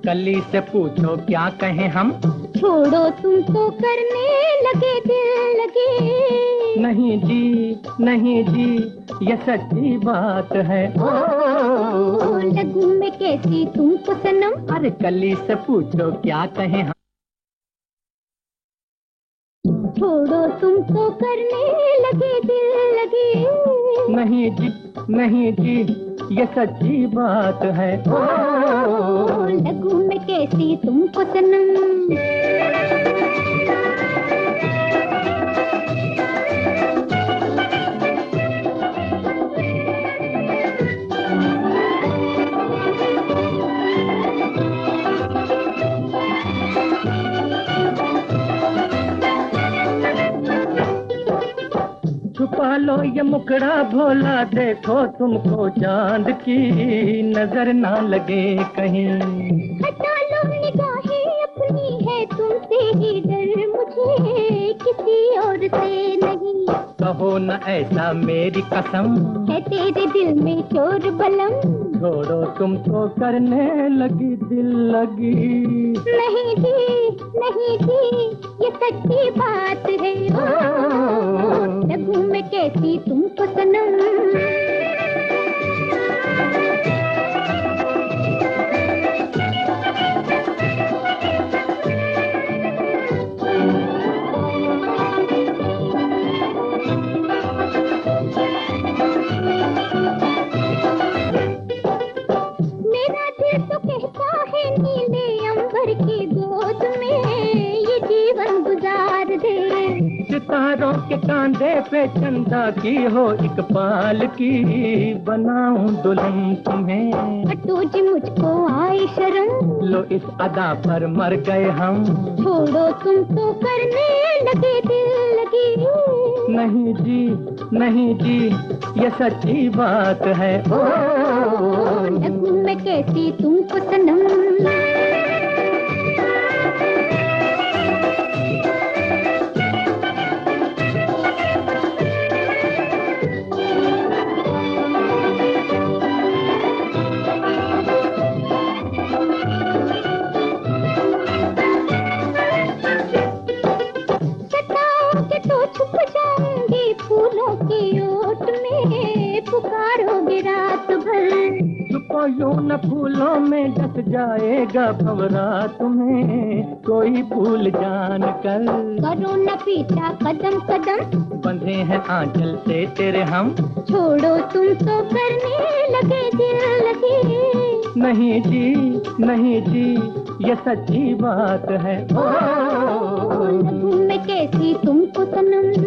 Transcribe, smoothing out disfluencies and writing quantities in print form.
कली से पूछो क्या कहें हम। छोड़ो तुम तो करने लगे दिल लगे। नहीं जी नहीं जी ये सच्ची बात है। ओ लगूं मैं कैसी तुमको सनम। अरे कली से पूछो क्या कहें हम। छोड़ो तुम तो करने लगे दिल लगे। नहीं जी ये सच्ची बात है। ओ लगूं मैं कैसी तुमको सनम। छुपा लो ये मुखड़ा भोला, देखो तुमको चांद की नजर ना लगे कहीं। हटा लो निगाहें अपनी, है तुमसे ही डर मुझे किसी और से नहीं। कहो न ऐसा मेरी कसम, है तेरे दिल में चोर बलम। छोड़ो तुम तो करने लगी दिल लगी। नहीं जी ये सच्ची बात है। लगूं मैं कैसी तुमको सनम। मेरा दिल तो कहता है नीले अंबर की गोद में ये जीवन गुजार दे। सितारों के कांधे पे चंदा की हो एक पाल की, बनाऊं दुल्हन तुम्हें। हटो जी मुझको आए शर्म। लो इस अदा पर मर गए हम। छोड़ो तुम तो करने लगे दिल लगी। नहीं जी ये सच्ची बात है। ओ लगूं मैं कैसी तुमको सनम। सताओगे तो छुप जाऊंगी फूलों की ओट में, पुकारोगे रात भर। छुपो यूं न फूलों में, डस जाएगा भंवरा तुम्हें कोई भूल जान कर। करो न पीछा कदम कदम, बंधे हैं आंचल से तेरे हम। छोड़ो तुम तो करने लगे दिल लगे। नहीं जी ये सच्ची बात है। ओ लगूं मैं कैसी तुमको सनम।